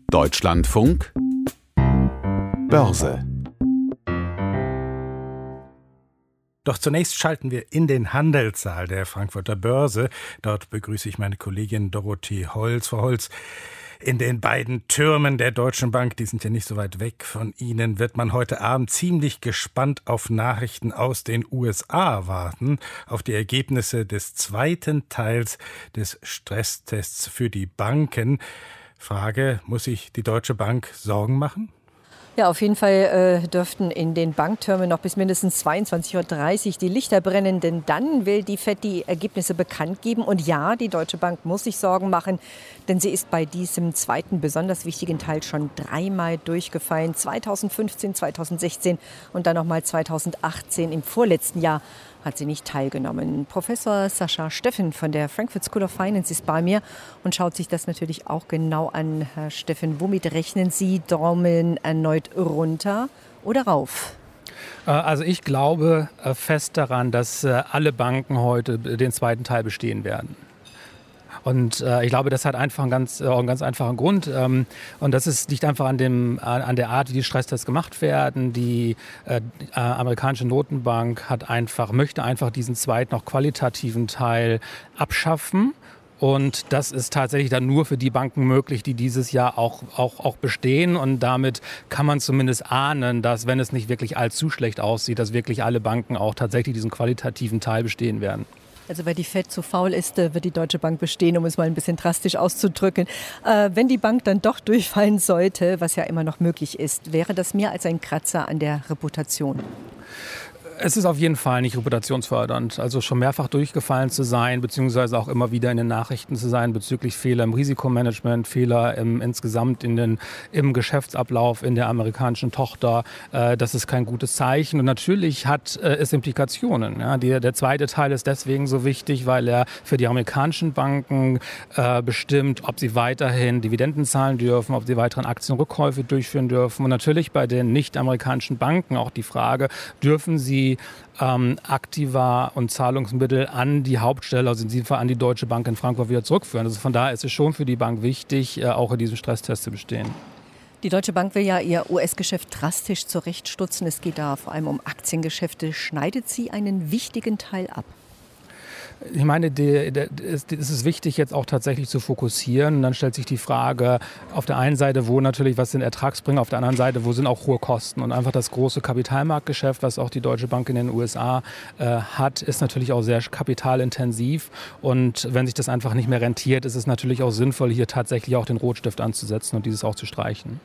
Deutschlandfunk Börse. Doch zunächst schalten wir in den Handelssaal der Frankfurter Börse. Dort begrüße ich meine Kollegin Dorothee Holz. Frau Holz, in den beiden Türmen der Deutschen Bank, die sind ja nicht so weit weg von Ihnen, wird man heute Abend ziemlich gespannt auf Nachrichten aus den USA warten, auf die Ergebnisse des zweiten Teils des Stresstests für die Banken. Frage, muss sich die Deutsche Bank Sorgen machen? Ja, auf jeden Fall dürften in den Banktürmen noch bis mindestens 22:30 Uhr die Lichter brennen, denn dann will die FED die Ergebnisse bekannt geben. Und ja, die Deutsche Bank muss sich Sorgen machen, denn sie ist bei diesem zweiten besonders wichtigen Teil schon dreimal durchgefallen. 2015, 2016 und dann nochmal 2018 im vorletzten Jahr hat sie nicht teilgenommen. Professor Sascha Steffen von der Frankfurt School of Finance ist bei mir und schaut sich das natürlich auch genau an. Herr Steffen, womit rechnen Sie? Daumen erneut runter oder rauf? Also ich glaube fest daran, dass alle Banken heute den zweiten Teil bestehen werden. Und ich glaube, das hat einfach einen ganz einfachen Grund. Und das liegt einfach an der Art, wie die Stresstests gemacht werden. Die amerikanische Notenbank möchte einfach diesen zweiten, noch qualitativen Teil abschaffen. Und das ist tatsächlich dann nur für die Banken möglich, die dieses Jahr auch bestehen. Und damit kann man zumindest ahnen, dass, wenn es nicht wirklich allzu schlecht aussieht, dass wirklich alle Banken auch tatsächlich diesen qualitativen Teil bestehen werden. Also weil die FED zu faul ist, wird die Deutsche Bank bestehen, um es mal ein bisschen drastisch auszudrücken. Wenn die Bank dann doch durchfallen sollte, was ja immer noch möglich ist, wäre das mehr als ein Kratzer an der Reputation? Es ist auf jeden Fall nicht reputationsfördernd. Also schon mehrfach durchgefallen zu sein, beziehungsweise auch immer wieder in den Nachrichten zu sein bezüglich Fehler im Risikomanagement, Fehler insgesamt im Geschäftsablauf in der amerikanischen Tochter. Das ist kein gutes Zeichen. Und natürlich hat es Implikationen. Ja. Der zweite Teil ist deswegen so wichtig, weil er für die amerikanischen Banken bestimmt, ob sie weiterhin Dividenden zahlen dürfen, ob sie weiteren Aktienrückkäufe durchführen dürfen. Und natürlich bei den nicht-amerikanischen Banken auch die Frage, dürfen sie Aktiva und Zahlungsmittel an die Hauptstelle, also in diesem Fall an die Deutsche Bank in Frankfurt, wieder zurückführen. Also von daher ist es schon für die Bank wichtig, auch in diesem Stresstest zu bestehen. Die Deutsche Bank will ja ihr US-Geschäft drastisch zurechtstutzen. Es geht da vor allem um Aktiengeschäfte. Schneidet sie einen wichtigen Teil ab? Ich meine, es ist wichtig, jetzt auch tatsächlich zu fokussieren. Und dann stellt sich die Frage, auf der einen Seite, wo natürlich was sind Ertragsbringer, auf der anderen Seite, wo sind auch hohe Kosten. Und einfach das große Kapitalmarktgeschäft, was auch die Deutsche Bank in den USA hat, ist natürlich auch sehr kapitalintensiv. Und wenn sich das einfach nicht mehr rentiert, ist es natürlich auch sinnvoll, hier tatsächlich auch den Rotstift anzusetzen und dieses auch zu streichen.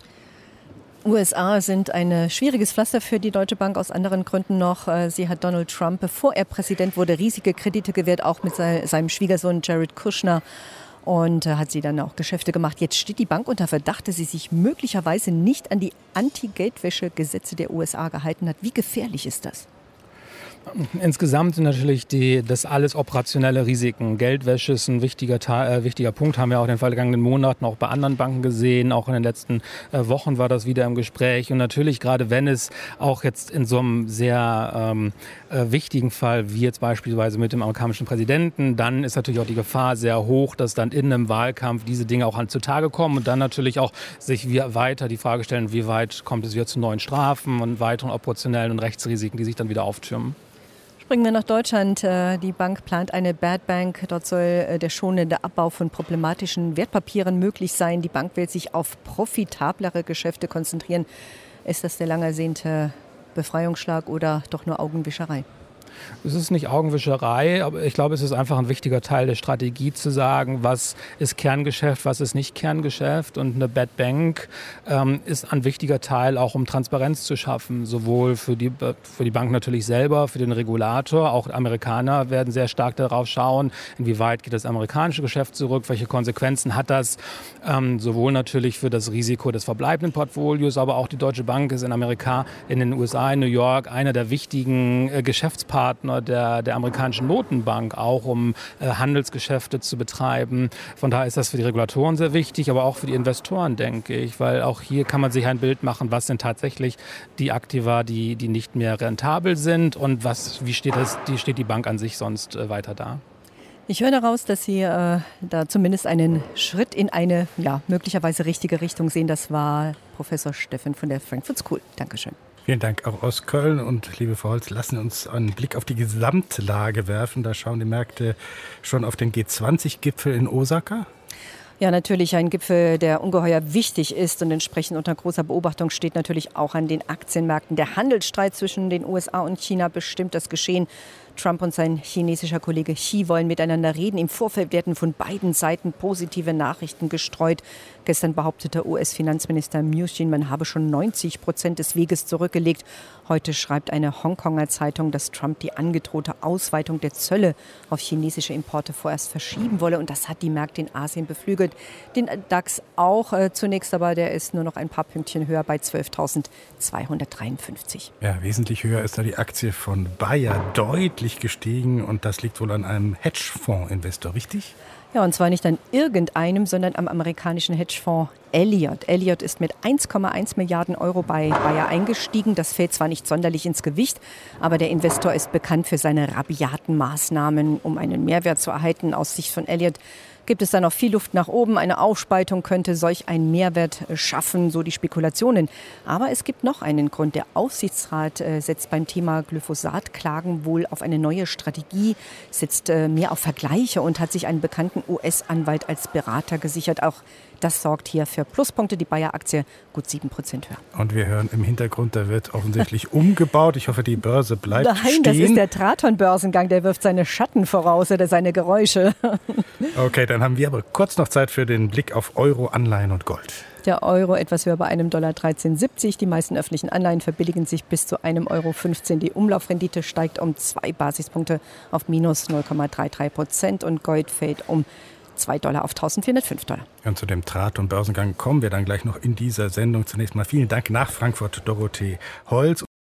USA sind ein schwieriges Pflaster für die Deutsche Bank aus anderen Gründen noch. Sie hat Donald Trump, bevor er Präsident wurde, riesige Kredite gewährt, auch mit seinem Schwiegersohn Jared Kushner, und hat sie dann auch Geschäfte gemacht. Jetzt steht die Bank unter Verdacht, dass sie sich möglicherweise nicht an die Anti-Geldwäsche-Gesetze der USA gehalten hat. Wie gefährlich ist das? Insgesamt sind natürlich das alles operationelle Risiken. Geldwäsche ist ein wichtiger Punkt, haben wir auch in den vergangenen Monaten auch bei anderen Banken gesehen. Auch in den letzten Wochen war das wieder im Gespräch. Und natürlich, gerade wenn es auch jetzt in so einem sehr wichtigen Fall, wie jetzt beispielsweise mit dem amerikanischen Präsidenten, dann ist natürlich auch die Gefahr sehr hoch, dass dann in einem Wahlkampf diese Dinge auch zutage kommen und dann natürlich auch sich weiter die Frage stellen, wie weit kommt es wieder zu neuen Strafen und weiteren operationellen und Rechtsrisiken, die sich dann wieder auftürmen. Springen wir nach Deutschland. Die Bank plant eine Bad Bank. Dort soll der schonende Abbau von problematischen Wertpapieren möglich sein. Die Bank will sich auf profitablere Geschäfte konzentrieren. Ist das der lang ersehnte Befreiungsschlag oder doch nur Augenwischerei? Es ist nicht Augenwischerei, aber ich glaube, es ist einfach ein wichtiger Teil der Strategie zu sagen, was ist Kerngeschäft, was ist nicht Kerngeschäft. Und eine Bad Bank ist ein wichtiger Teil, auch um Transparenz zu schaffen, sowohl für die Bank natürlich selber, für den Regulator. Auch Amerikaner werden sehr stark darauf schauen, inwieweit geht das amerikanische Geschäft zurück, welche Konsequenzen hat das, sowohl natürlich für das Risiko des verbleibenden Portfolios, aber auch die Deutsche Bank ist in den USA, in New York, einer der wichtigen Geschäftspartner der amerikanischen Notenbank, auch um Handelsgeschäfte zu betreiben. Von daher ist das für die Regulatoren sehr wichtig, aber auch für die Investoren, denke ich, weil auch hier kann man sich ein Bild machen, was sind tatsächlich die Aktiva, die nicht mehr rentabel sind und wie steht die Bank an sich sonst weiter da. Ich höre daraus, dass Sie da zumindest einen Schritt in eine möglicherweise richtige Richtung sehen. Das war Professor Steffen von der Frankfurt School. Dankeschön. Vielen Dank auch aus Köln. Und liebe Frau Holz, lassen Sie uns einen Blick auf die Gesamtlage werfen. Da schauen die Märkte schon auf den G20-Gipfel in Osaka. Ja, natürlich ein Gipfel, der ungeheuer wichtig ist und entsprechend unter großer Beobachtung steht natürlich auch an den Aktienmärkten. Der Handelsstreit zwischen den USA und China bestimmt das Geschehen. Trump und sein chinesischer Kollege Xi wollen miteinander reden. Im Vorfeld werden von beiden Seiten positive Nachrichten gestreut. Gestern behauptete US-Finanzminister Mnuchin, man habe schon 90% des Weges zurückgelegt. Heute schreibt eine Hongkonger Zeitung, dass Trump die angedrohte Ausweitung der Zölle auf chinesische Importe vorerst verschieben wolle. Und das hat die Märkte in Asien beflügelt. Den DAX auch zunächst, aber der ist nur noch ein paar Pünktchen höher bei 12.253. Ja, wesentlich höher ist da die Aktie von Bayer, deutlich gestiegen. Und das liegt wohl an einem Hedgefonds-Investor, richtig? Ja, und zwar nicht an irgendeinem, sondern am amerikanischen Hedgefonds Elliott. Elliott ist mit 1,1 Milliarden Euro bei Bayer eingestiegen. Das fällt zwar nicht sonderlich ins Gewicht, aber der Investor ist bekannt für seine rabiaten Maßnahmen, um einen Mehrwert zu erhalten. Aus Sicht von Elliott gibt es da noch viel Luft nach oben. Eine Aufspaltung könnte solch einen Mehrwert schaffen, so die Spekulationen. Aber es gibt noch einen Grund. Der Aufsichtsrat setzt beim Thema Glyphosat-Klagen wohl auf eine neue Strategie, setzt mehr auf Vergleiche und hat sich einen bekannten US-Anwalt als Berater gesichert. Auch das sorgt hier für Pluspunkte. Die Bayer-Aktie gut 7% höher. Und wir hören im Hintergrund, da wird offensichtlich umgebaut. Ich hoffe, die Börse bleibt Nein, stehen. das ist der Traton-Börsengang. Der wirft seine Schatten voraus oder seine Geräusche. Okay, dann haben wir aber kurz noch Zeit für den Blick auf Euro, Anleihen und Gold. Der Euro etwas höher bei einem Dollar 13,70. Die meisten öffentlichen Anleihen verbilligen sich bis zu einem Euro 15. Die Umlaufrendite steigt um 2 Basispunkte auf minus 0,33% und Gold fällt um $2 auf $1.405. Und zu dem Traton-Börsengang kommen wir dann gleich noch in dieser Sendung. Zunächst mal vielen Dank nach Frankfurt, Dorothee Holz.